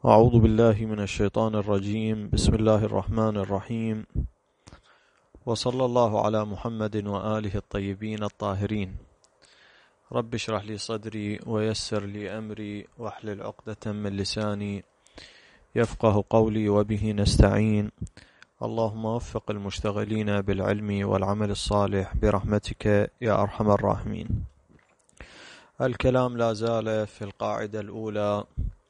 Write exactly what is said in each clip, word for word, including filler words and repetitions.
أعوذ بالله من الشيطان الرجيم. بسم الله الرحمن الرحيم، وصلى الله على محمد وآله الطيبين الطاهرين. رب اشرح لي صدري ويسر لي أمري واحلل عقدة من لساني يفقه قولي، وبه نستعين. اللهم وفق المشتغلين بالعلم والعمل الصالح برحمتك يا أرحم الراحمين. الكلام لا زال في القاعدة الأولى،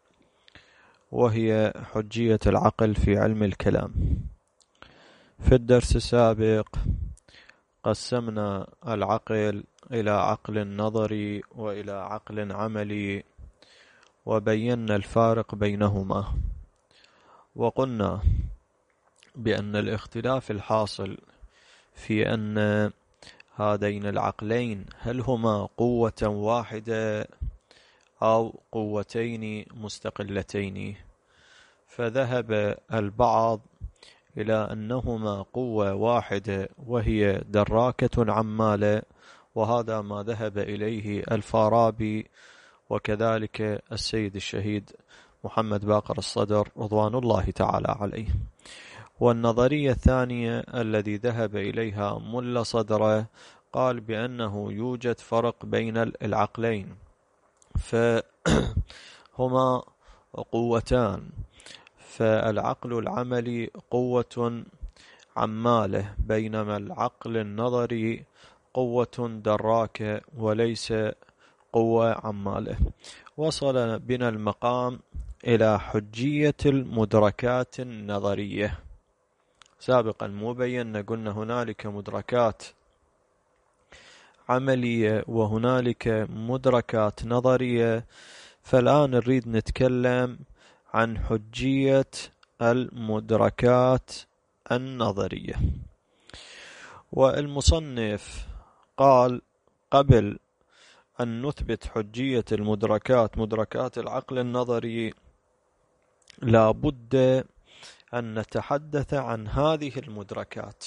وهي حجية العقل في علم الكلام. في الدرس السابق قسمنا العقل إلى عقل نظري وإلى عقل عملي، وبينا الفارق بينهما، وقلنا بأن الاختلاف الحاصل في أن هذين العقلين هل هما قوة واحدة أو قوتين مستقلتين، فذهب البعض إلى أنهما قوة واحدة وهي دراكة عمالة، وهذا ما ذهب إليه الفارابي وكذلك السيد الشهيد محمد باقر الصدر رضوان الله تعالى عليه. والنظرية الثانية الذي ذهب إليها ملا صدره قال بأنه يوجد فرق بين العقلين، فهما قوتان، فالعقل العملي قوة عمالة، بينما العقل النظري قوة دراكة وليس قوة عمالة. وصل بنا المقام إلى حجية المدركات النظرية. سابقا مو بينا قلنا هنالك مدركات عملية وهنالك مدركات نظرية، فالآن نريد نتكلم عن حجية المدركات النظرية. والمصنف قال قبل أن نثبت حجية المدركات مدركات العقل النظري لا بد أن نتحدث عن هذه المدركات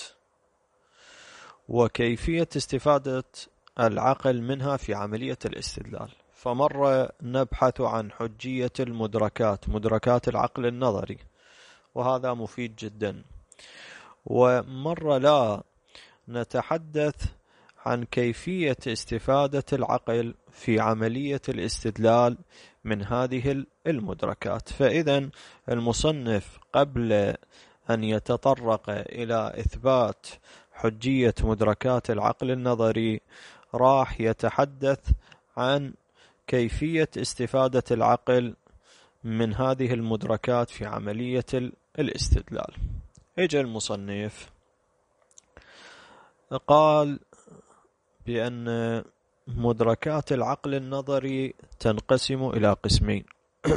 وكيفية استفادة العقل منها في عملية الاستدلال. فمرة نبحث عن حجية المدركات مدركات العقل النظري، وهذا مفيد جدا، ومرة لا نتحدث عن كيفية استفادة العقل في عملية الاستدلال من هذه المدركات. فإذا المصنف قبل أن يتطرق إلى إثبات حجية مدركات العقل النظري راح يتحدث عن كيفية استفادة العقل من هذه المدركات في عملية الاستدلال. اجى المصنف قال بأن مدركات العقل النظري تنقسم إلى قسمين.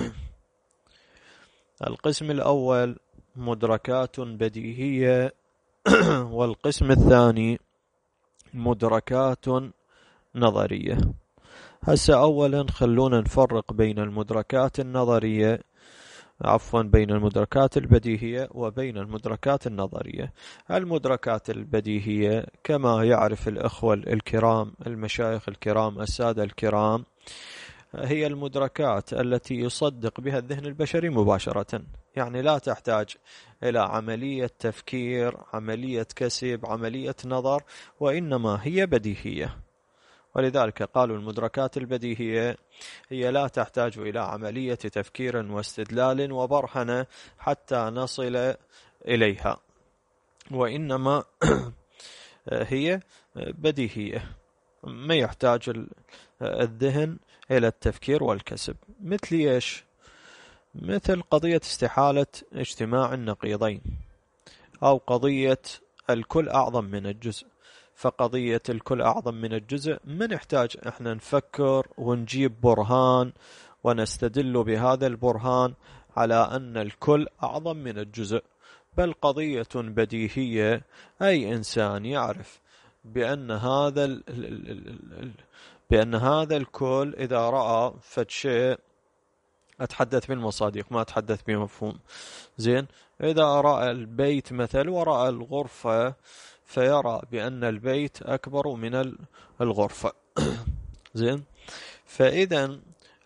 القسم الأول مدركات بديهية، والقسم الثاني مدركات نظرية. هسه أولا خلونا نفرق بين المدركات النظرية عفوا بين المدركات البديهية وبين المدركات النظرية. المدركات البديهية كما يعرف الأخوة الكرام المشايخ الكرام السادة الكرام هي المدركات التي يصدق بها الذهن البشري مباشرة، يعني لا تحتاج إلى عملية تفكير، عملية كسب، عملية نظر، وإنما هي بديهية. ولذلك قالوا المدركات البديهية هي لا تحتاج إلى عملية تفكير واستدلال وبرهنة حتى نصل إليها، وإنما هي بديهية، ما يحتاج الذهن إلى التفكير والكسب. مثل إيش؟ مثل قضية استحالة اجتماع النقيضين، أو قضية الكل أعظم من الجزء. فقضية الكل أعظم من الجزء ما نحتاج احنا نفكر ونجيب برهان ونستدل بهذا البرهان على أن الكل أعظم من الجزء، بل قضية بديهية. أي إنسان يعرف بأن هذا ال ال ال بأن هذا الكل إذا رأى فد شيء، أتحدث بالمصادق ما أتحدث بمفهوم، زين، إذا رأى البيت مثل ورأى الغرفة فيرى بأن البيت أكبر من الغرفة. زين، فإذا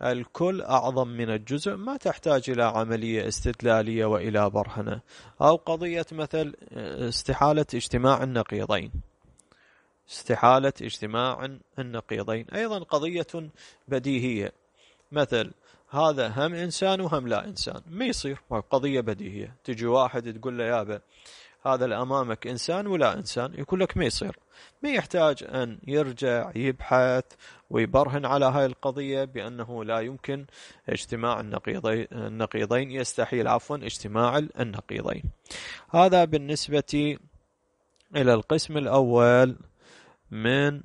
الكل أعظم من الجزء، ما تحتاج إلى عملية استدلالية وإلى برهنة. أو قضية مثل استحالة اجتماع النقيضين، استحالة اجتماع النقيضين أيضا قضية بديهية، مثل هذا هم إنسان وهم لا إنسان، ما يصير، قضية بديهية. تجي واحد تقول له يابا هذا اللي أمامك إنسان ولا إنسان، يقول لك ما يصير، ما يحتاج أن يرجع يبحث ويبرهن على هاي القضية بأنه لا يمكن اجتماع النقيضين, النقيضين يستحيل عفوا اجتماع النقيضين. هذا بالنسبة إلى القسم الأول من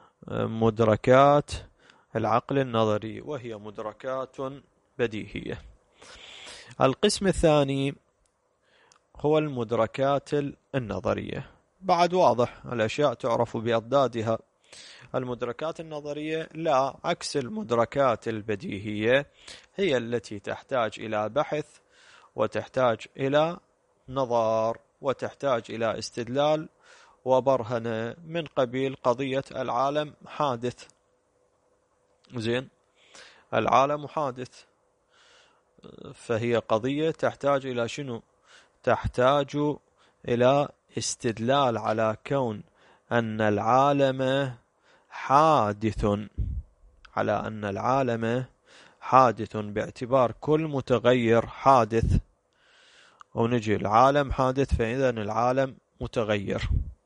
مدركات العقل النظري، وهي مدركات بديهية. القسم الثاني هو المدركات النظرية. بعد واضح، الأشياء تعرف بأضدادها. المدركات النظرية لا، عكس المدركات البديهية، هي التي تحتاج إلى بحث وتحتاج إلى نظر وتحتاج إلى استدلال وبرهنة، من قبيل قضية العالم حادث. زين، العالم حادث، فهي قضية تحتاج إلى شنو؟ تحتاج إلى استدلال على كون أن العالم حادث، على أن العالم حادث باعتبار كل متغير حادث، ونجي العالم حادث فإذا العالم متغير،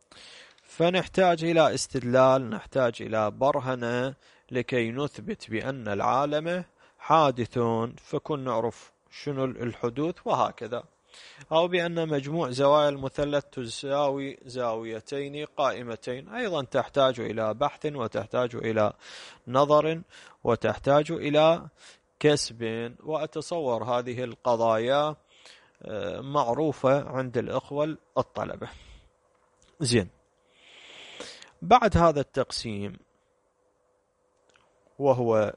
فنحتاج إلى استدلال، نحتاج إلى برهنة لكي نثبت بأن العالم حادث، فكن نعرف شنو الحدوث وهكذا. أو بأن مجموع زوايا المثلث تساوي زاويتين قائمتين، أيضا تحتاج إلى بحث وتحتاج إلى نظر وتحتاج إلى كسب. وأتصور هذه القضايا معروفة عند الإخوة الطلبة. زين، بعد هذا التقسيم، وهو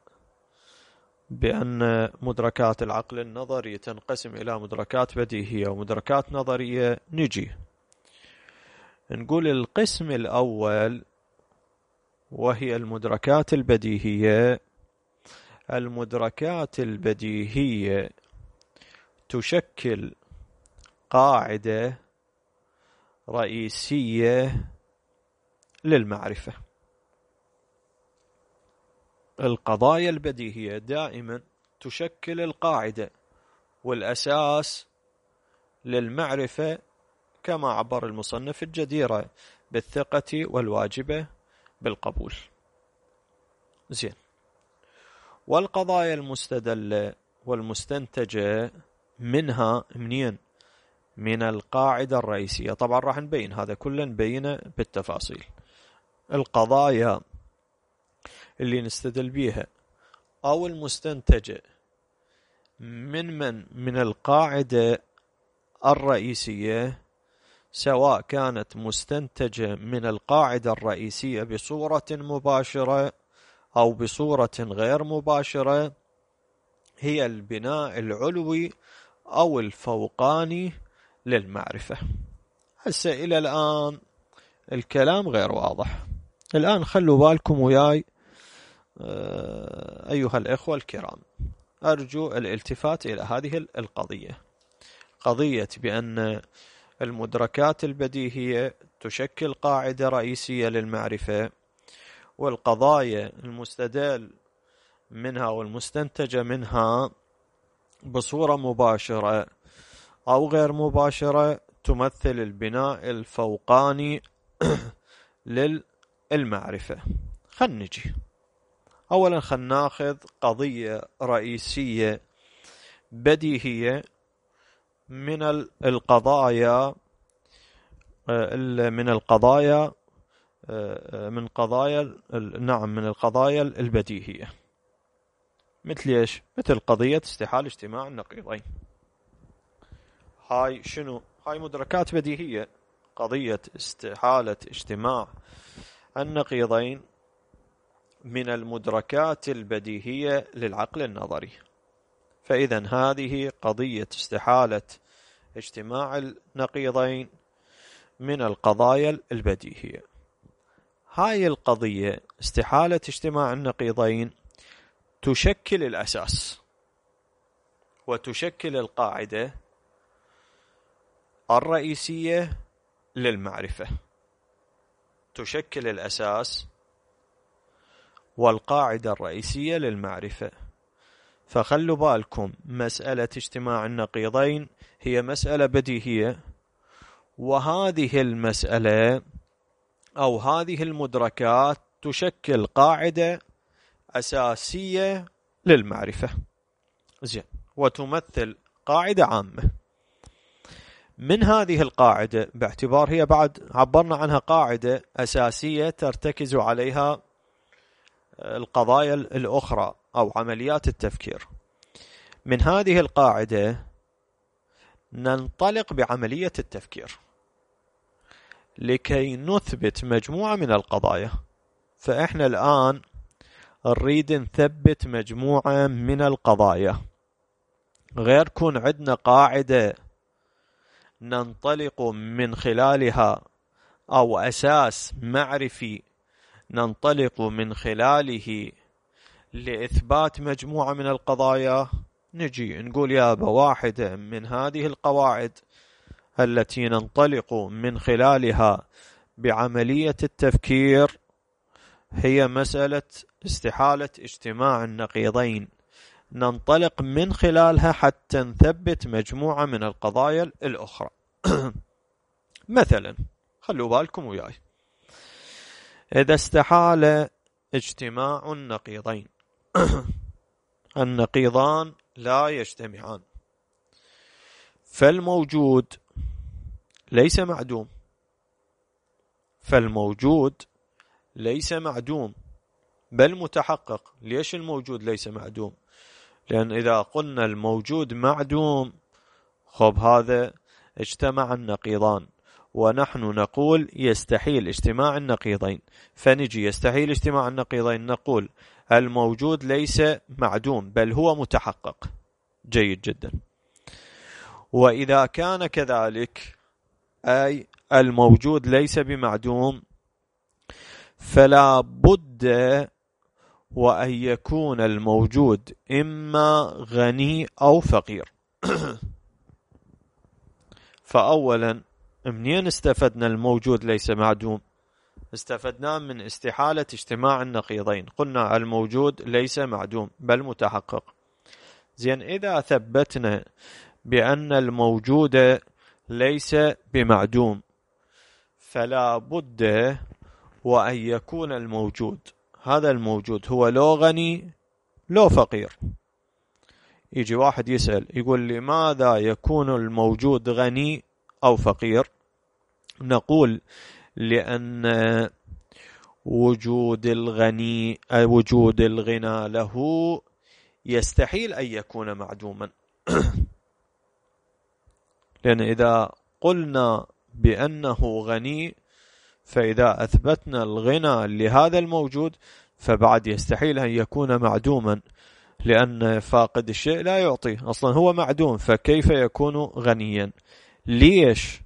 بأن مدركات العقل النظري تنقسم إلى مدركات بديهية ومدركات نظرية، نجي نقول القسم الأول وهي المدركات البديهية. المدركات البديهية تشكل قاعدة رئيسية للمعرفة. القضايا البديهية دائما تشكل القاعدة والأساس للمعرفة، كما عبر المصنف، الجديرة بالثقة والواجبة بالقبول. زين، والقضايا المستدلة والمستنتجة منها منين؟ من القاعدة الرئيسية. طبعا راح نبين هذا كله، نبينه بالتفاصيل. القضايا اللي نستدل بيها أو المستنتجة من من من القاعدة الرئيسية، سواء كانت مستنتجة من القاعدة الرئيسية بصورة مباشرة أو بصورة غير مباشرة، هي البناء العلوي أو الفوقاني للمعرفة. هسه إلى الآن الكلام غير واضح. الآن خلوا بالكم وياي أيها الإخوة الكرام، أرجو الالتفات إلى هذه القضية، قضية بأن المدركات البديهية تشكل قاعدة رئيسية للمعرفة، والقضايا المستدل منها والمستنتجة منها بصورة مباشرة أو غير مباشرة تمثل البناء الفوقاني للمعرفة. خلنا نجي أولا، خلنا ناخذ قضية رئيسية بديهية من القضايا من القضايا من قضايا نعم من القضايا البديهية، مثل ايش؟ مثل قضية استحالة اجتماع النقيضين. هاي شنو؟ هاي مدركات بديهية. قضية استحالة اجتماع النقيضين من المدركات البديهية للعقل النظري، فإذا هذه قضية استحالة اجتماع النقيضين من القضايا البديهية. هاي القضية استحالة اجتماع النقيضين تشكل الأساس وتشكل القاعدة الرئيسية للمعرفة، تشكل الأساس والقاعدة الرئيسية للمعرفة. فخلوا بالكم، مسألة اجتماع النقيضين هي مسألة بديهية، وهذه المسألة أو هذه المدركات تشكل قاعدة أساسية للمعرفة، زين، وتمثل قاعدة عامة. من هذه القاعدة، باعتبار هي بعد عبرنا عنها قاعدة أساسية ترتكز عليها القضايا الأخرى أو عمليات التفكير، من هذه القاعدة ننطلق بعملية التفكير لكي نثبت مجموعة من القضايا. فإحنا الآن نريد نثبت مجموعة من القضايا، غير كون عندنا قاعدة ننطلق من خلالها أو أساس معرفي ننطلق من خلاله لإثبات مجموعة من القضايا، نجي نقول يابا واحدة من هذه القواعد التي ننطلق من خلالها بعملية التفكير هي مسألة استحالة اجتماع النقيضين، ننطلق من خلالها حتى نثبت مجموعة من القضايا الأخرى. مثلا خلوا بالكم وياي، إذا استحال اجتماع النقيضين النقيضان لا يجتمعان، فالموجود ليس معدوم، فالموجود ليس معدوم بل متحقق. ليش الموجود ليس معدوم؟ لأن إذا قلنا الموجود معدوم، خب هذا اجتمع النقيضان، ونحن نقول يستحيل اجتماع النقيضين، فنجي يستحيل اجتماع النقيضين نقول الموجود ليس معدوم بل هو متحقق. جيد جدا. وإذا كان كذلك، أي الموجود ليس بمعدوم، فلا بد وأن يكون الموجود إما غني أو فقير. فأولا، منين استفدنا الموجود ليس معدوم؟ استفدنا من استحالة اجتماع النقيضين، قلنا الموجود ليس معدوم بل متحقق. زين، إذا ثبتنا بأن الموجود ليس بمعدوم، فلا بد وأن يكون الموجود، هذا الموجود هو لو غني لو فقير. يجي واحد يسأل يقول لماذا يكون الموجود غني أو فقير؟ نقول لأن وجود الغني وجود الغنى له يستحيل أن يكون معدوما. لأن إذا قلنا بأنه غني، فإذا أثبتنا الغنى لهذا الموجود فبعد يستحيل أن يكون معدوما، لأن فاقد الشيء لا يعطي، أصلا هو معدوم، فكيف يكون غنيا؟ ليش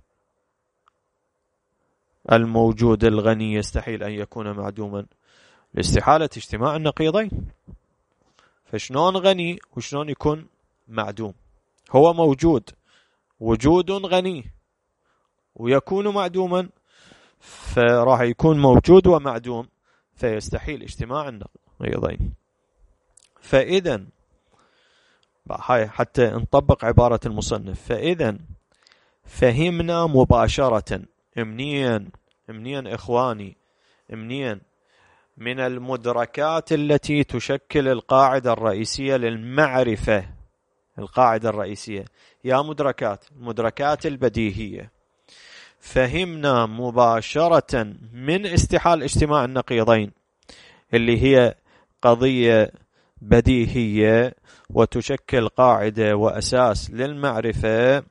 الموجود الغني يستحيل أن يكون معدوما؟ لاستحالة اجتماع النقيضين. فشلون غني وشلون يكون معدوم؟ هو موجود، وجود غني، ويكون معدوما، فراح يكون موجود ومعدوم، فيستحيل اجتماع النقيضين. فإذا هاي حتى نطبق عبارة المصنف، فإذا فهمنا مباشرة منين منين إخواني منين من المدركات التي تشكل القاعدة الرئيسية للمعرفة. القاعدة الرئيسية يا مدركات المدركات البديهية، فهمنا مباشرة من استحال اجتماع النقيضين اللي هي قضية بديهية وتشكل قاعدة وأساس للمعرفة،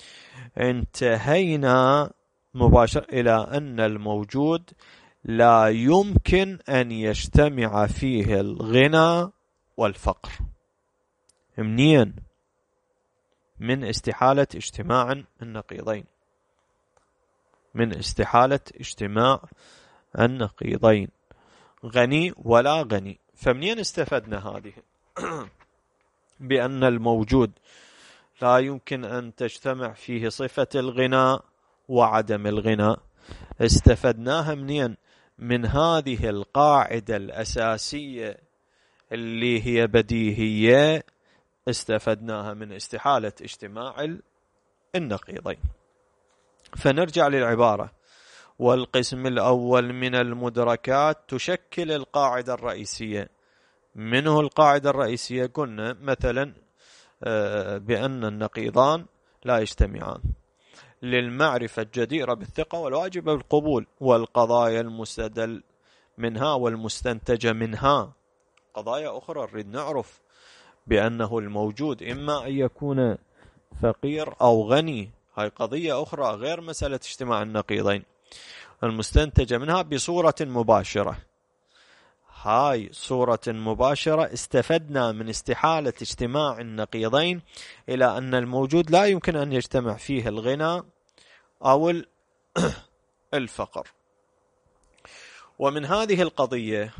انتهينا مباشرة إلى أن الموجود لا يمكن أن يجتمع فيه الغنى والفقر. منين؟ من استحالة اجتماع النقيضين، من استحالة اجتماع النقيضين، غني ولا غني. فمنين استفدنا هذه؟ بأن الموجود لا يمكن أن تجتمع فيه صفة الغنى وعدم الغنى، استفدناها منين؟ من هذه القاعدة الأساسية اللي هي بديهية، استفدناها من استحالة اجتماع النقيضين. فنرجع للعبارة: والقسم الأول من المدركات تشكل القاعدة الرئيسية. منه القاعدة الرئيسية؟ قلنا مثلا بأن النقيضان لا يجتمعان للمعرفة الجديرة بالثقة والواجب بالقبول، والقضايا المستدل منها والمستنتجة منها قضايا أخرى. نريد نعرف بأنه الموجود إما أن يكون فقير أو غني، هاي قضية أخرى غير مسألة اجتماع النقيضين. المستنتجة منها بصورة مباشرة، هاي صورة مباشرة استفدنا من استحالة اجتماع النقيضين إلى أن الموجود لا يمكن أن يجتمع فيه الغنى أو الفقر. ومن هذه القضية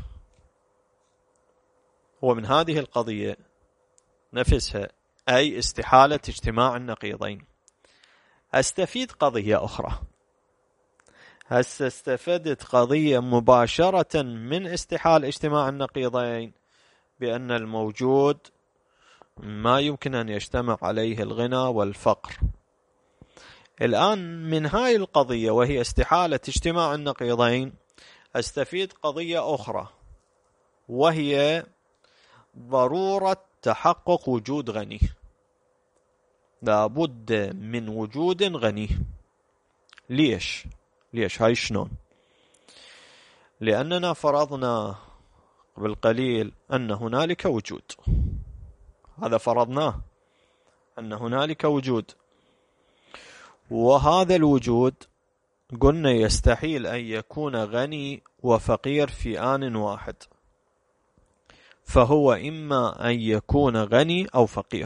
ومن هذه القضية نفسها، أي استحالة اجتماع النقيضين، أستفيد قضية أخرى. هسه استفدت قضية مباشرة من استحال اجتماع النقيضين بأن الموجود ما يمكن أن يجتمع عليه الغنى والفقر. الآن من هاي القضية وهي استحالة اجتماع النقيضين أستفيد قضية أخرى، وهي ضرورة تحقق وجود غني. لابد من وجود غني. ليش؟ ليش؟ هاي شلون؟ لأننا فرضنا قبل قليل أن هنالك وجود، هذا فرضناه أن هنالك وجود، وهذا الوجود قلنا يستحيل أن يكون غني وفقير في آن واحد، فهو إما أن يكون غني أو فقير.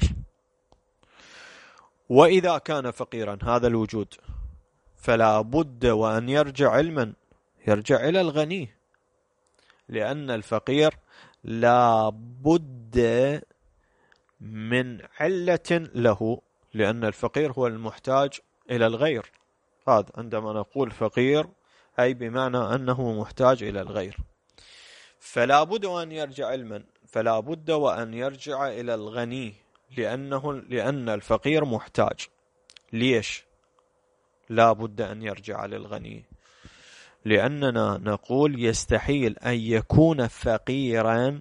وإذا كان فقيرا هذا الوجود فلا بد وأن يرجع علما يرجع إلى الغني، لأن الفقير لا بد من علة له، لأن الفقير هو المحتاج إلى الغير. هذا عندما نقول فقير أي بمعنى أنه محتاج إلى الغير، فلا بد وأن يرجع علما، فلا بد وأن يرجع إلى الغني، لأنه لأن الفقير محتاج. ليش لا بد أن يرجع للغني؟ لأننا نقول يستحيل أن يكون فقيرا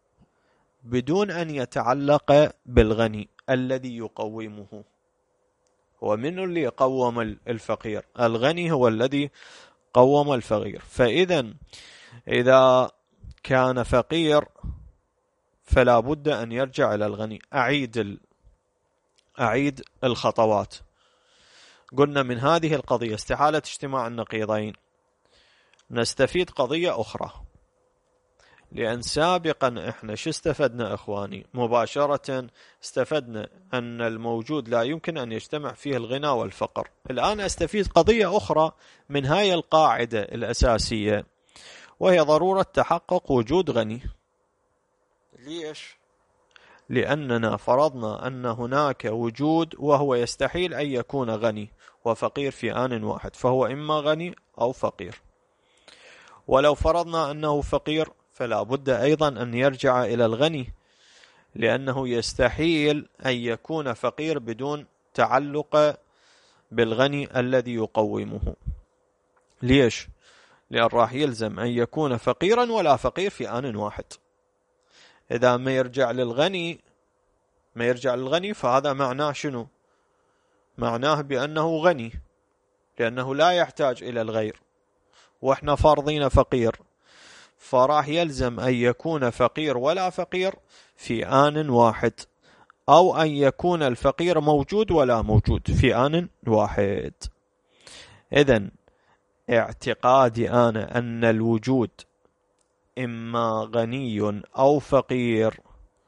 بدون أن يتعلق بالغني الذي يقومه. هو من اللي قوم الفقير؟ الغني هو الذي قوم الفقير. فإذا إذا كان فقير فلا بد أن يرجع إلى الغني. أعيد ال... أعيد الخطوات. قلنا من هذه القضية استحالة اجتماع النقيضين نستفيد قضية أخرى، لأن سابقا إحنا شو استفدنا إخواني؟ مباشرة استفدنا أن الموجود لا يمكن أن يجتمع فيه الغنى والفقر. الآن أستفيد قضية أخرى من هاي القاعدة الأساسية، وهي ضرورة تحقق وجود غني. ليش؟ لأننا فرضنا أن هناك وجود وهو يستحيل أن يكون غني وفقير في آن واحد، فهو إما غني أو فقير. ولو فرضنا أنه فقير فلا بد أيضا أن يرجع إلى الغني، لأنه يستحيل أن يكون فقير بدون تعلق بالغني الذي يقومه. ليش؟ لأن راح يلزم أن يكون فقيرا ولا فقير في آن واحد. إذا ما يرجع للغني ما يرجع للغني فهذا معناه شنو؟ معناه بأنه غني، لأنه لا يحتاج إلى الغير، وإحنا فرضين فقير، فراح يلزم أن يكون فقير ولا فقير في آن واحد، أو أن يكون الفقير موجود ولا موجود في آن واحد. إذن اعتقادي أنا أن الوجود إما غني أو فقير،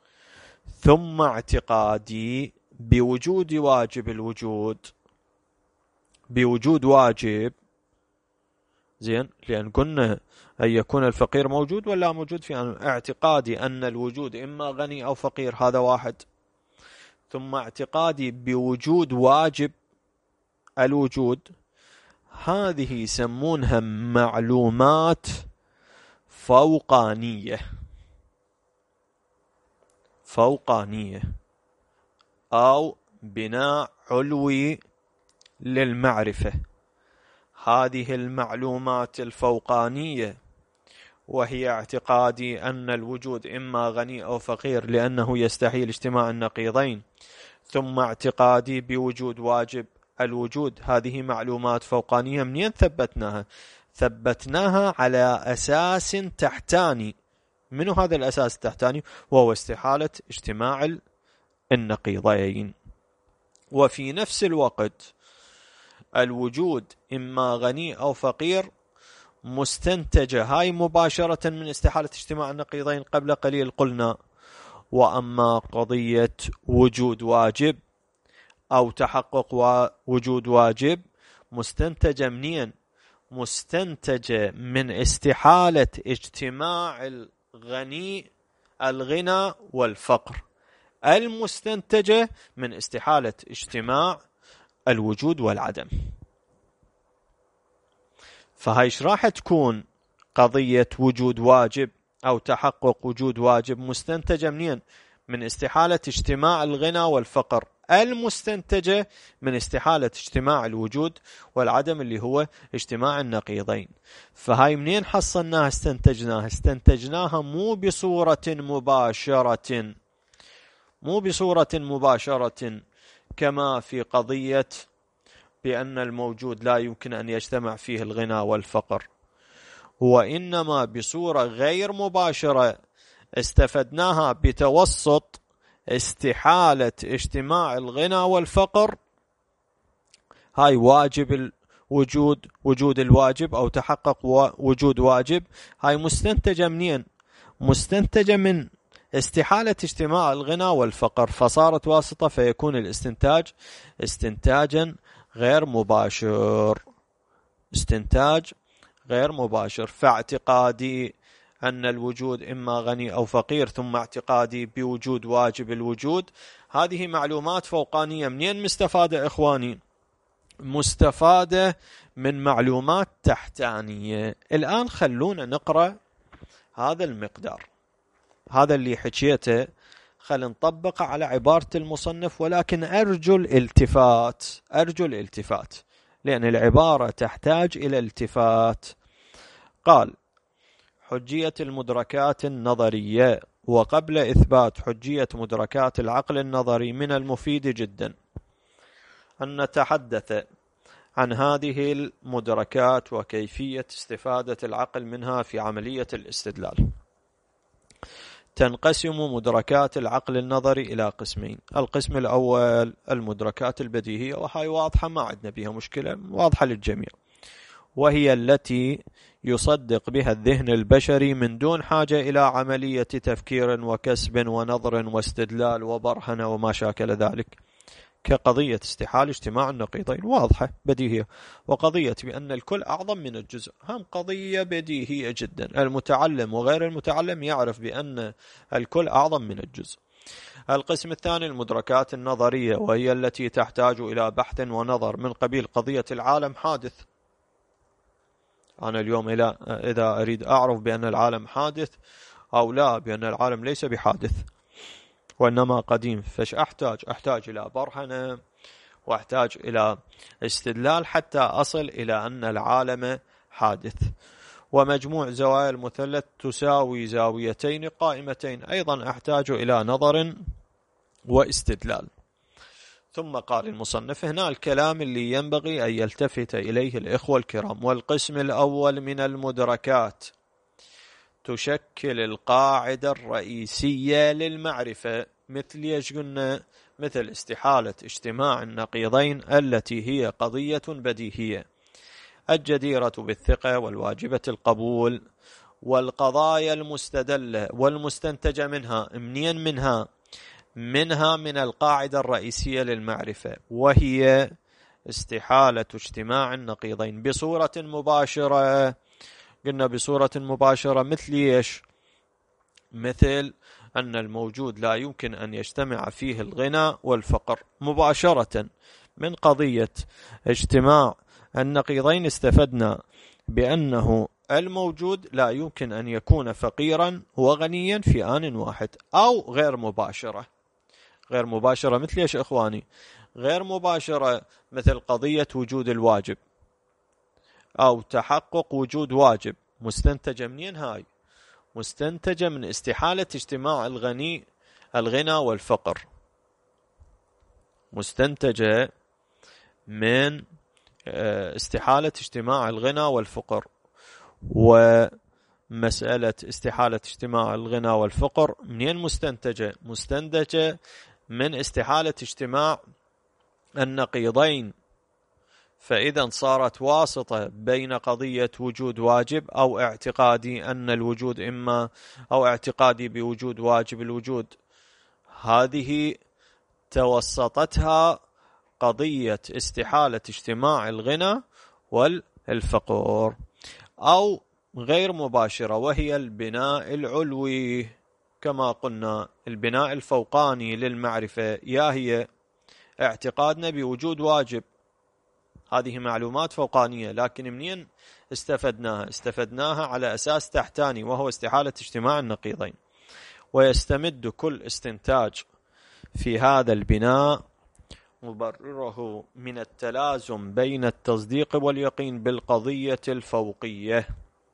ثم اعتقادي بوجود واجب الوجود، بوجود واجب زين، لأن قلنا أن يكون الفقير موجود ولا موجود، في اعتقادي أن الوجود إما غني أو فقير، هذا واحد. ثم اعتقادي بوجود واجب الوجود، هذه يسمونها معلومات فوقانية فوقانية أو بناء علوي للمعرفة. هذه المعلومات الفوقانية وهي اعتقادي أن الوجود إما غني أو فقير لأنه يستحيل اجتماع النقيضين، ثم اعتقادي بوجود واجب الوجود، هذه معلومات فوقانية. منين ثبتناها؟ ثبتناها على أساس تحتاني. منو هذا الأساس التحتاني؟ وهو استحالة اجتماع النقيضين. وفي نفس الوقت الوجود إما غني أو فقير مستنتجة، هاي مباشرة من استحالة اجتماع النقيضين. قبل قليل قلنا وأما قضية وجود واجب أو تحقق وجود واجب مستنتجة منين؟ مستنتجة من استحالة اجتماع الغني الغنى والفقر، المستنتجة من استحالة اجتماع الوجود والعدم. فهاي ايش راح تكون قضية وجود واجب أو تحقق وجود واجب؟ مستنتجة منين؟ من استحالة اجتماع الغنى والفقر، المستنتجة من استحالة اجتماع الوجود والعدم اللي هو اجتماع النقيضين. فهاي منين حصلناها استنتجناها؟ استنتجناها مو بصورة مباشرة مو بصورة مباشرة كما في قضية بأن الموجود لا يمكن أن يجتمع فيه الغنى والفقر، وإنما بصورة غير مباشرة استفدناها بتوسط استحالة اجتماع الغنى والفقر. هاي واجب الوجود، وجود الواجب أو تحقق وجود واجب، هاي مستنتجة منين؟ مستنتجة من استحالة اجتماع الغنى والفقر، فصارت واسطة، فيكون الاستنتاج استنتاجا غير مباشر استنتاج غير مباشر. فاعتقادي أن الوجود إما غني أو فقير، ثم اعتقادي بوجود واجب الوجود، هذه معلومات فوقانية. منين مستفادة إخواني؟ مستفادة من معلومات تحتانية. الآن خلونا نقرأ هذا المقدار، هذا اللي حكيته، خلينا نطبقه على عبارة المصنف، ولكن أرجو الالتفات أرجو الالتفات لأن العبارة تحتاج إلى التفات. قال: حجية المدركات النظرية. وقبل إثبات حجية مدركات العقل النظري من المفيد جدا أن نتحدث عن هذه المدركات وكيفية استفادة العقل منها في عملية الاستدلال. تنقسم مدركات العقل النظري إلى قسمين. القسم الأول المدركات البديهية، وهي واضحة ما عندنا بها مشكلة، واضحة للجميع، وهي التي يصدق بها الذهن البشري من دون حاجة إلى عملية تفكير وكسب ونظر واستدلال وبرهنة وما شاكل ذلك، كقضية استحالة اجتماع النقيضين، واضحة بديهية. وقضية بأن الكل أعظم من الجزء، هم قضية بديهية جدا، المتعلم وغير المتعلم يعرف بأن الكل أعظم من الجزء. القسم الثاني المدركات النظرية، وهي التي تحتاج إلى بحث ونظر من قبيل قضية العالم حادث. أنا اليوم إذا أريد أعرف بأن العالم حادث أو لا، بأن العالم ليس بحادث وإنما قديم، فش أحتاج؟ أحتاج إلى برهنة وأحتاج إلى استدلال حتى أصل إلى أن العالم حادث. ومجموع زوايا المثلث تساوي زاويتين قائمتين، أيضا أحتاج إلى نظر واستدلال. ثم قال المصنف هنا الكلام اللي ينبغي أن يلتفت إليه الإخوة الكرام. والقسم الأول من المدركات تشكل القاعدة الرئيسية للمعرفة، مثل يش قلنا؟ مثل استحالة اجتماع النقيضين التي هي قضية بديهية الجديرة بالثقة والواجبة القبول، والقضايا المستدلة والمستنتجة منها. منين منها؟ منها من القاعدة الرئيسية للمعرفة، وهي استحالة اجتماع النقيضين بصورة مباشرة. قلنا بصورة مباشرة مثل ايش؟ مثل أن الموجود لا يمكن أن يجتمع فيه الغنى والفقر. مباشرة من قضية اجتماع النقيضين استفدنا بأنه الموجود لا يمكن أن يكون فقيرا وغنيا في آن واحد. أو غير مباشرة. غير مباشرة مثل ايش إخواني؟ غير مباشرة مثل قضية وجود الواجب أو تحقق وجود واجب. مستنتجة منين هاي؟ مستنتجة من استحالة اجتماع الغني الغنى والفقر. مستنتجة من استحالة اجتماع الغنى والفقر. ومسألة استحالة اجتماع الغنى والفقر منين مستنتجة؟ مستنتجة من استحالة اجتماع النقيضين. فإذا صارت واسطة بين قضية وجود واجب أو اعتقادي أن الوجود إما أو اعتقادي بوجود واجب الوجود، هذه توسطتها قضية استحالة اجتماع الغنى والفقر. أو غير مباشرة وهي البناء العلوي، كما قلنا البناء الفوقاني للمعرفة يا هي اعتقادنا بوجود واجب. هذه معلومات فوقانية، لكن منين استفدناها؟ استفدناها على أساس تحتاني وهو استحالة اجتماع النقيضين. ويستمد كل استنتاج في هذا البناء مبرره من التلازم بين التصديق واليقين بالقضية الفوقية.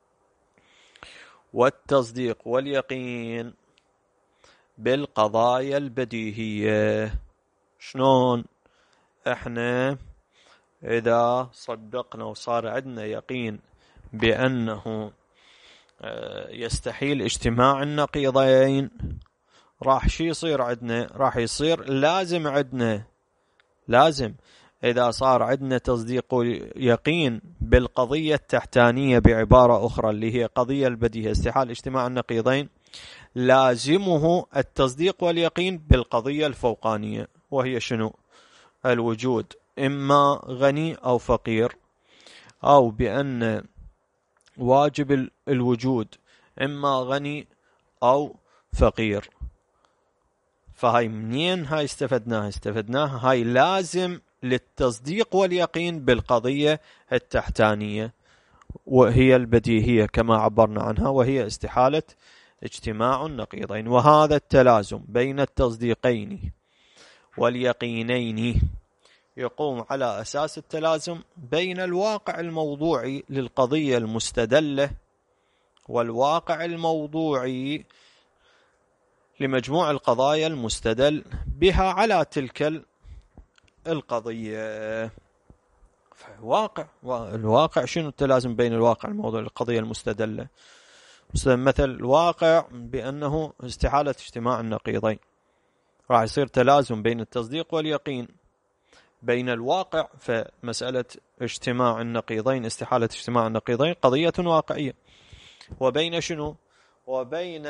والتصديق واليقين بالقضايا البديهية. شلون؟ احنا إذا صدقنا وصار عندنا يقين بأنه يستحيل اجتماع النقيضين، راح شي يصير عندنا؟ راح يصير لازم عندنا لازم إذا صار عندنا تصديق يقين بالقضية التحتانية بعبارة أخرى اللي هي قضية البديهة استحال اجتماع النقيضين، لازمه التصديق واليقين بالقضية الفوقانية وهي شنو؟ الوجود إما غني أو فقير، أو بأن واجب الوجود إما غني أو فقير. فهاي منين هاي استفدناها؟ استفدناها هاي لازم للتصديق واليقين بالقضية التحتانية وهي البديهية كما عبرنا عنها، وهي استحالة اجتماع النقيضين. وهذا التلازم بين التصديقين واليقينين يقوم على أساس التلازم بين الواقع الموضوعي للقضية المستدلة والواقع الموضوعي لمجموع القضايا المستدل بها على تلك القضية. واقع الواقع شنو التلازم بين الواقع الموضوعي للقضية المستدلة؟ مثل الواقع بأنه استحالة اجتماع النقيضين، راح يصير تلازم بين التصديق واليقين بين الواقع. فمسألة اجتماع النقيضين استحالة اجتماع النقيضين قضية واقعية. وبين شنو؟ وبين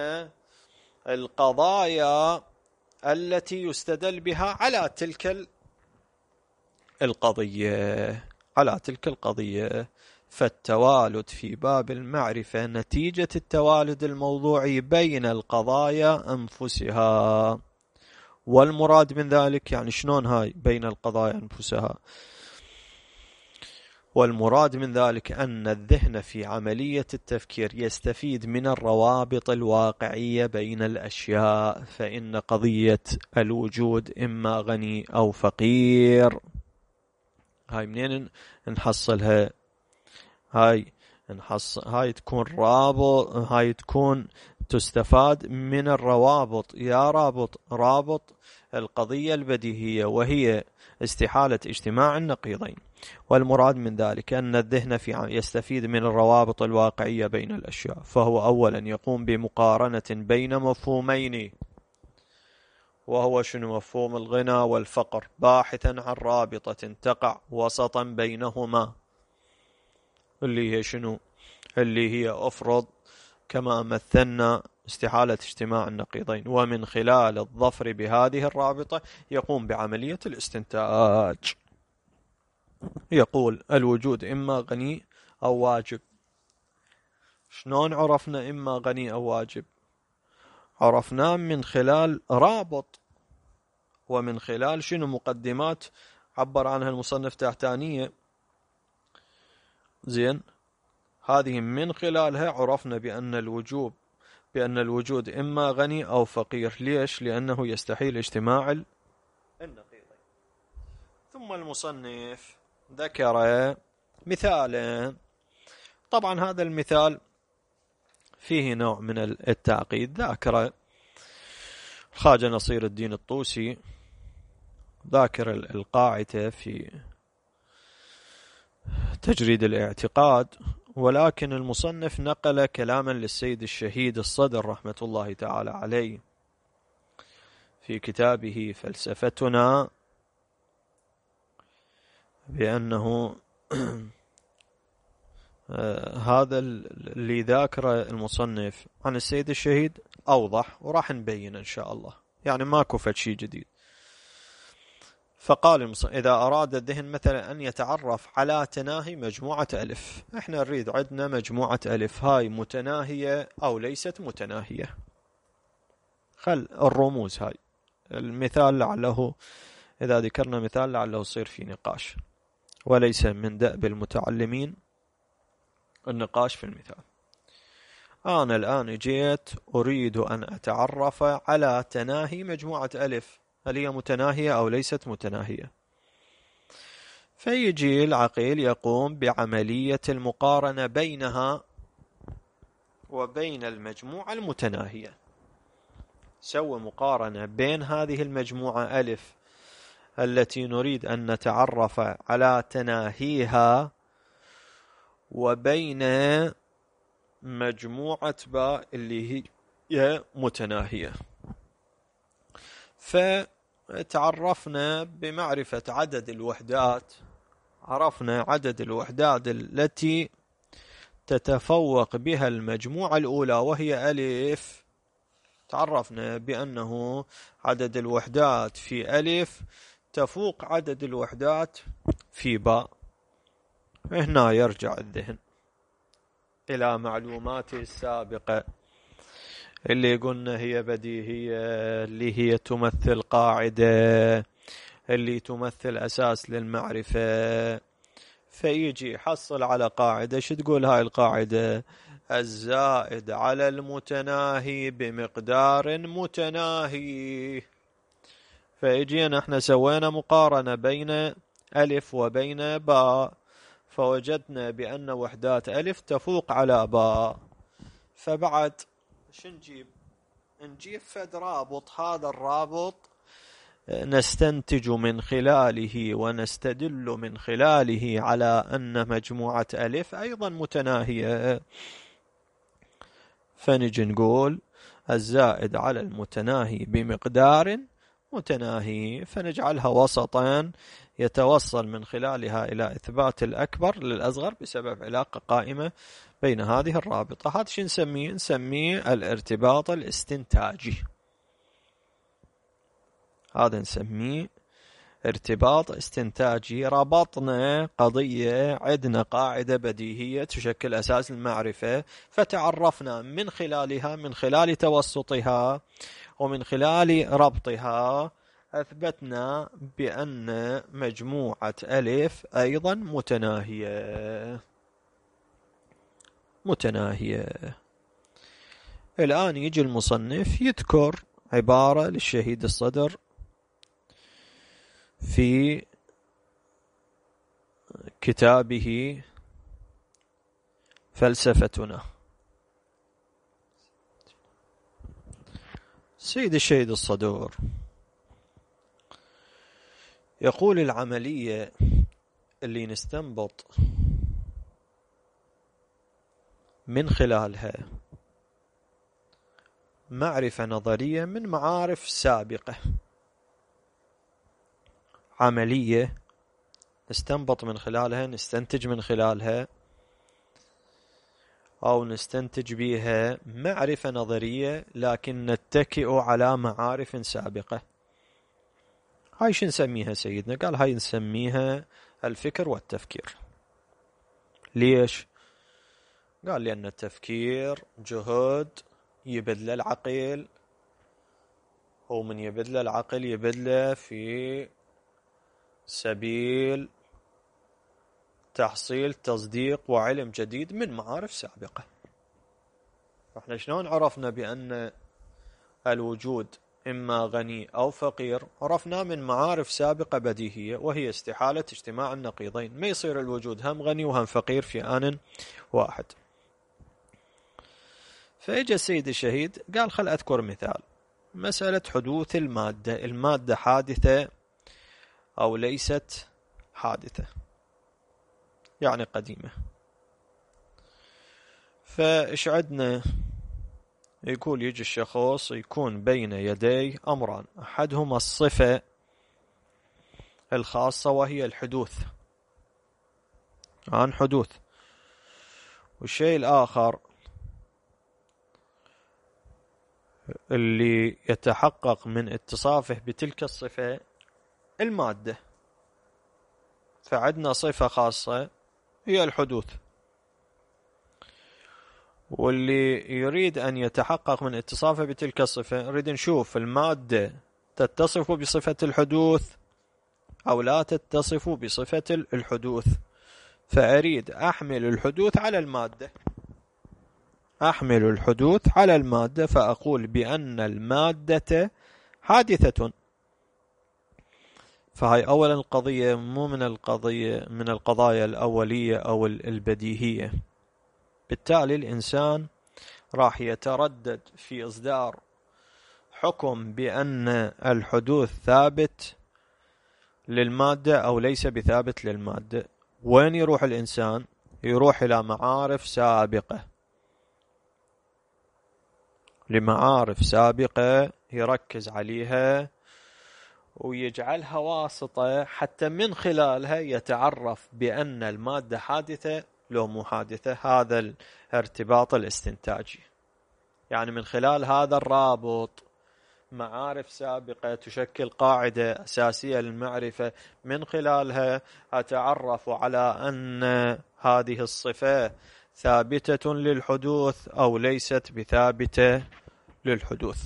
القضايا التي يستدل بها على تلك القضية على تلك القضية. فالتوالد في باب المعرفة نتيجة التوالد الموضوعي بين القضايا أنفسها. والمراد من ذلك يعني شلون هاي بين القضايا أنفسها؟ والمراد من ذلك أن الذهن في عملية التفكير يستفيد من الروابط الواقعية بين الأشياء. فإن قضية الوجود إما غني أو فقير هاي منين نحصلها؟ هاي نحصل هاي تكون رابط هاي تكون تستفاد من الروابط. يا رابط رابط القضية البديهية وهي استحالة اجتماع النقيضين. والمراد من ذلك أن الذهن في يستفيد من الروابط الواقعية بين الأشياء. فهو أولا يقوم بمقارنة بين مفهومين، وهو شنو؟ مفهوم الغنى والفقر، باحثا عن رابطة تقع وسطا بينهما اللي هي شنو؟ اللي هي أفرض كما مثلنا استحالة اجتماع النقيضين. ومن خلال الظفر بهذه الرابطة يقوم بعملية الاستنتاج. يقول الوجود إما غني أو واجب. شلون عرفنا إما غني أو واجب؟ عرفناه من خلال رابط، ومن خلال شنو؟ مقدمات عبر عنها المصنف تحتانية. زين، هذه من خلالها عرفنا بأن الوجوب بأن الوجود إما غني أو فقير. ليش؟ لأنه يستحيل اجتماع النقيضين. ثم المصنف ذكر مثالا. طبعا هذا المثال فيه نوع من التعقيد. ذاكر خواجة نصير الدين الطوسي، ذاكر القاعدة في تجريد الاعتقاد، ولكن المصنف نقل كلاما للسيد الشهيد الصدر رحمة الله تعالى عليه في كتابه فلسفتنا، بأنه هذا اللي ذاكره المصنف عن السيد الشهيد أوضح، وراح نبين إن شاء الله، يعني ما كفت شيء جديد. فقال المصنف: إذا أراد الذهن مثلا أن يتعرف على تناهي مجموعة ألف، إحنا نريد عندنا مجموعة ألف، هاي متناهية أو ليست متناهية. خل الرموز هاي المثال لعله إذا ذكرنا مثال لعله يصير في نقاش، وليس من دأب المتعلمين النقاش في المثال. أنا الآن جيت أريد أن أتعرف على تناهي مجموعة ألف، هل هي متناهية أو ليست متناهية؟ فيجي العقيل يقوم بعملية المقارنة بينها وبين المجموعة المتناهية. سوى مقارنة بين هذه المجموعة ألف التي نريد أن نتعرف على تناهيها وبين مجموعة باء اللي هي متناهية. فتعرفنا بمعرفة عدد الوحدات، عرفنا عدد الوحدات التي تتفوق بها المجموعة الأولى وهي ألف. تعرفنا بأنه عدد الوحدات في ألف تفوق عدد الوحدات في باء. هنا يرجع الذهن إلى معلوماته السابقة اللي قلنا هي بديهية، اللي هي تمثل قاعدة، اللي تمثل أساس للمعرفة. فيجي يحصل على قاعدة. شو تقول هاي القاعدة؟ الزائد على المتناهي بمقدار متناهي. فيجينا احنا سوينا مقارنة بين ألف وبين باء، فوجدنا بأن وحدات ألف تفوق على باء. فبعد شو نجيب؟ نجيب فد رابط. هذا الرابط نستنتج من خلاله ونستدل من خلاله على أن مجموعة ألف أيضا متناهية. فنجي نقول الزائد على المتناهي بمقدار متناهي، فنجعلها وسطا يتوصل من خلالها إلى إثبات الأكبر للأصغر بسبب علاقة قائمة بين هذه الرابطة. هذا شو نسميه؟ نسميه الارتباط الاستنتاجي. هذا نسميه ارتباط استنتاجي. ربطنا قضية، عندنا قاعدة بديهية تشكل أساس المعرفة، فتعرفنا من خلالها، من خلال توسطها ومن خلال ربطها أثبتنا بأن مجموعة ألف أيضا متناهية متناهية. الآن يجي المصنف يذكر عبارة للشهيد الصدر في كتابه فلسفتنا. سيد الشهيد الصدور يقول العملية اللي نستنبط من خلالها معرفة نظرية من معارف سابقة، عملية نستنبط من خلالها، نستنتج من خلالها أو نستنتج بها معرفة نظرية، لكن نتكئ على معارف سابقة. هاي شو نسميها سيدنا؟ قال هاي نسميها الفكر والتفكير. ليش؟ قال لأن التفكير جهد يبذل العقل، ومن يبذل العقل يبذله في سبيل تحصيل تصديق وعلم جديد من معارف سابقة. احنا شلون عرفنا بأن الوجود إما غني أو فقير؟ عرفنا من معارف سابقة بديهية، وهي استحالة اجتماع النقيضين، ما يصير الوجود هم غني وهم فقير في آن واحد. فإجا السيد الشهيد قال خل أذكر مثال، مسألة حدوث المادة، المادة حادثة أو ليست حادثة، يعني قديمة. فإيش عندنا؟ يقول يجي الشخص يكون بين يديه أمران، أحدهما الصفة الخاصة وهي الحدوث، عن حدوث، والشيء الآخر اللي يتحقق من اتصافه بتلك الصفة المادة. فعندنا صفة خاصة هي الحدوث، واللي يريد أن يتحقق من اتصافه بتلك الصفة نريد نشوف المادة تتصف بصفة الحدوث أو لا تتصف بصفة الحدوث. فأريد أحمل الحدوث على المادة، أحمل الحدوث على المادة فأقول بأن المادة حادثة. فهي أولا القضية مو من القضية من القضايا الأولية أو البديهية. بالتالي الإنسان راح يتردد في إصدار حكم بأن الحدوث ثابت للمادة أو ليس بثابت للمادة. وين يروح الإنسان؟ يروح إلى معارف سابقة، لمعارف سابقة يركز عليها ويجعلها واسطة حتى من خلالها يتعرف بأن المادة حادثة لو مو حادثة. هذا الارتباط الاستنتاجي، يعني من خلال هذا الرابط معارف سابقة تشكل قاعدة أساسية للمعرفة، من خلالها أتعرف على أن هذه الصفة ثابتة للحدوث أو ليست بثابتة للحدوث.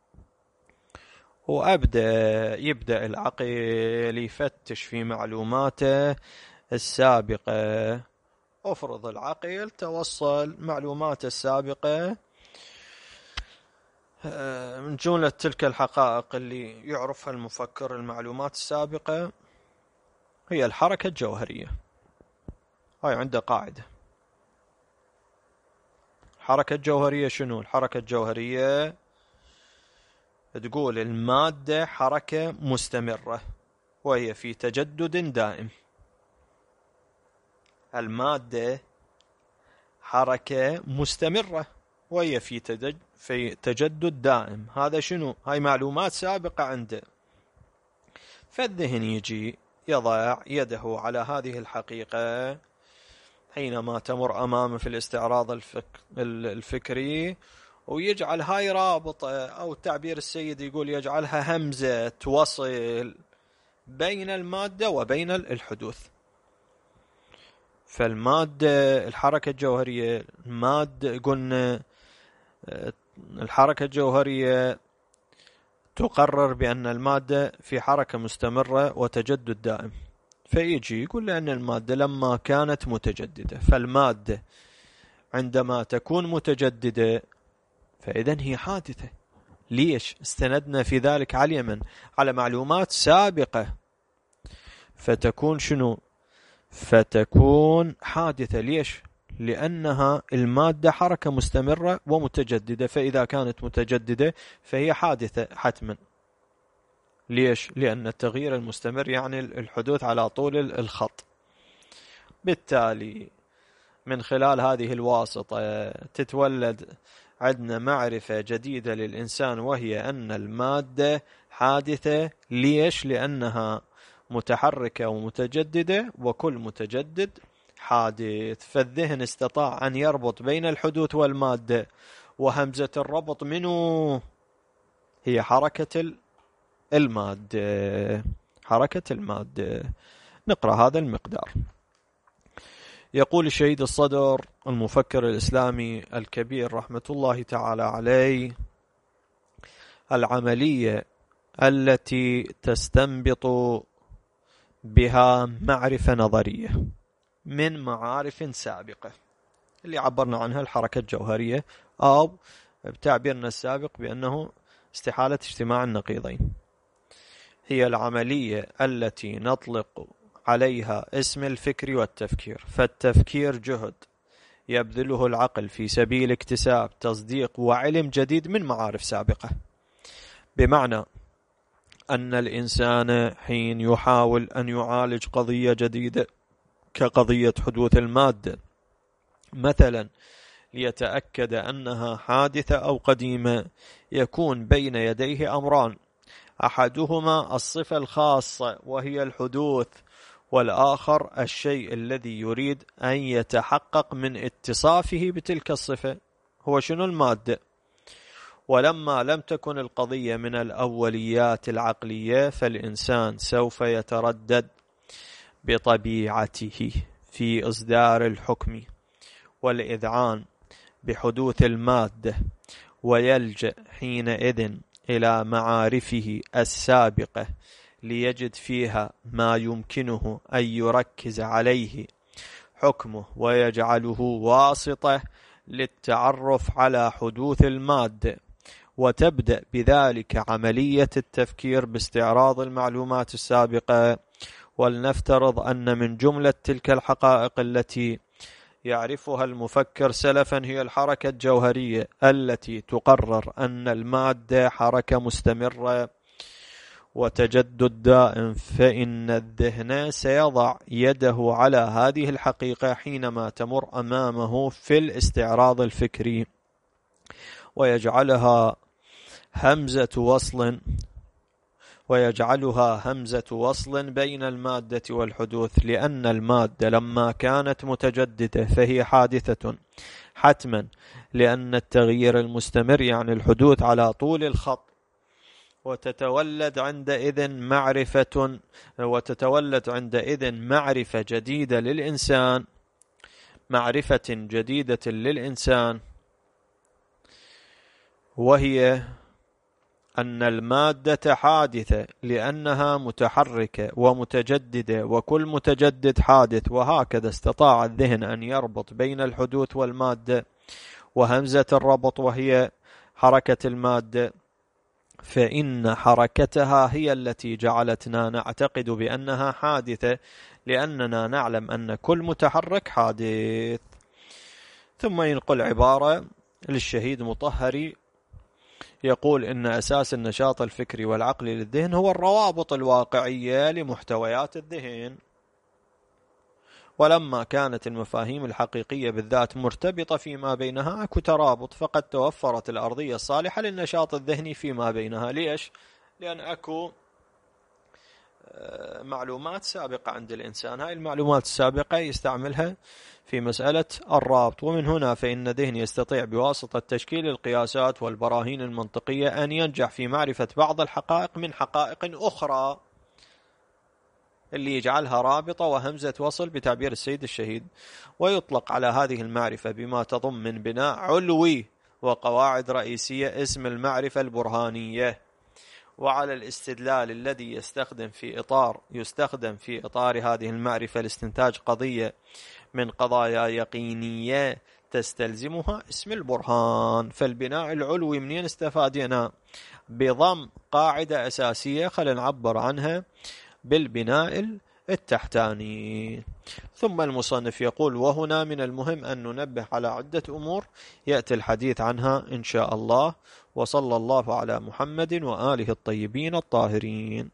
وأبدأ يبدأ العقل يفتش في معلوماته السابقة. أفرض العقل توصل معلوماته السابقة من جملة تلك الحقائق اللي يعرفها المفكر، المعلومات السابقة هي الحركة الجوهرية. هاي عنده قاعدة. الحركة الجوهرية شنو؟ الحركة الجوهرية تقول المادة حركة مستمرة وهي في تجدد دائم. المادة حركة مستمرة وهي في تجدد في تجدد دائم. هذا شنو؟ هاي معلومات سابقة عنده. فالذهن يجي يضع يده على هذه الحقيقة حينما تمر أمامه في الاستعراض الفك... الفكري، ويجعل هاي رابطة، أو التعبير السيد يقول يجعلها همزة توصل بين المادة وبين الحدوث. فالمادة الحركة الجوهرية، المادة قلنا الحركة الجوهرية تقرر بأن المادة في حركة مستمرة وتجدد دائم. فيجي يقول لأن المادة لما كانت متجددة، فالمادة عندما تكون متجددة فإذن هي حادثة. ليش؟ استندنا في ذلك على اليمن على معلومات سابقة، فتكون شنو؟ فتكون حادثة. ليش؟ لأنها المادة حركة مستمرة ومتجددة، فإذا كانت متجددة فهي حادثة حتما. ليش؟ لأن التغيير المستمر يعني الحدوث على طول الخط. بالتالي من خلال هذه الواسطة تتولد عندنا معرفة جديدة للإنسان، وهي أن المادة حادثة. ليش؟ لأنها متحركة ومتجددة، وكل متجدد حادث. فالذهن استطاع أن يربط بين الحدوث والمادة، وهمزة الربط منه هي حركة المادة. حركة المادة نقرأ هذا المقدار. يقول الشهيد الصدر المفكر الإسلامي الكبير رحمة الله تعالى عليه: العملية التي تستنبط بها معرفة نظرية من معارف سابقة، اللي عبرنا عنها الحركة الجوهرية، أو بتعبيرنا السابق بأنه استحالة اجتماع النقيضين، هي العملية التي نطلق عليها اسم الفكر والتفكير. فالتفكير جهد يبذله العقل في سبيل اكتساب تصديق وعلم جديد من معارف سابقة، بمعنى أن الإنسان حين يحاول أن يعالج قضية جديدة كقضية حدوث المادة مثلا ليتأكد أنها حادثة أو قديمة، يكون بين يديه أمران: أحدهما الصفة الخاصة وهي الحدوث، والآخر الشيء الذي يريد أن يتحقق من اتصافه بتلك الصفة، هو شنو؟ المادة. ولما لم تكن القضية من الأوليات العقلية، فالإنسان سوف يتردد بطبيعته في إصدار الحكم والإذعان بحدوث المادة، ويلجأ حينئذ إلى معارفه السابقة ليجد فيها ما يمكنه أن يركز عليه حكمه ويجعله واسطة للتعرف على حدوث المادة، وتبدأ بذلك عملية التفكير باستعراض المعلومات السابقة. ولنفترض أن من جملة تلك الحقائق التي يعرفها المفكر سلفا هي الحركة الجوهرية التي تقرر أن المادة حركة مستمرة وتجدد دائم، فإن الذهن سيضع يده على هذه الحقيقة حينما تمر أمامه في الاستعراض الفكري، ويجعلها همزة وصل ويجعلها همزة وصل بين المادة والحدوث، لأن المادة لما كانت متجددة فهي حادثة حتما، لأن التغيير المستمر يعني الحدوث على طول الخط، وتتولد عندئذ معرفة وتتولد عندئذ معرفة جديدة للإنسان معرفة جديدة للإنسان وهي أن المادة حادثة لأنها متحركة ومتجددة، وكل متجدد حادث. وهكذا استطاع الذهن أن يربط بين الحدوث والمادة وهمزة الربط وهي حركة المادة، فإن حركتها هي التي جعلتنا نعتقد بأنها حادثة، لأننا نعلم أن كل متحرك حادث. ثم ينقل عبارة للشهيد مطهري يقول إن أساس النشاط الفكري والعقلي للذهن هو الروابط الواقعية لمحتويات الذهن، ولما كانت المفاهيم الحقيقية بالذات مرتبطة فيما بينها أكو ترابط، فقد توفرت الأرضية الصالحة للنشاط الذهني فيما بينها. ليش؟ لأن أكو معلومات سابقة عند الإنسان، هاي المعلومات السابقة يستعملها في مسألة الرابط، ومن هنا فإن الذهن يستطيع بواسطة تشكيل القياسات والبراهين المنطقية أن ينجح في معرفة بعض الحقائق من حقائق أخرى، اللي يجعلها رابطة وهمزة وصل بتعبير السيد الشهيد. ويطلق على هذه المعرفة بما تضمن بناء علوي وقواعد رئيسية اسم المعرفة البرهانية، وعلى الاستدلال الذي يستخدم في إطار يستخدم في إطار هذه المعرفة لاستنتاج قضية من قضايا يقينية تستلزمها اسم البرهان. فالبناء العلوي منين استفادنا؟ بضم قاعدة أساسية خلينا نعبر عنها بالبناء التحتاني. ثم المصنف يقول: وهنا من المهم أن ننبه على عدة أمور يأتي الحديث عنها إن شاء الله، وصلى الله على محمد وآله الطيبين الطاهرين.